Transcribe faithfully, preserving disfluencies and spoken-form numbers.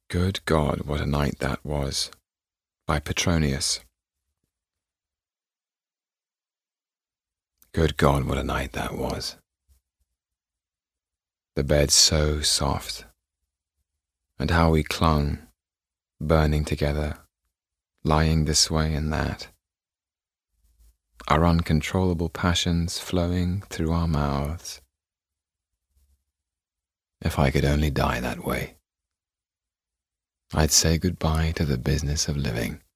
Good God, what a night that was, by Petronius. Good God, what a night that was. The bed so soft, and how we clung, burning together, lying this way and that, our uncontrollable passions flowing through our mouths. If I could only die that way, I'd say goodbye to the business of living.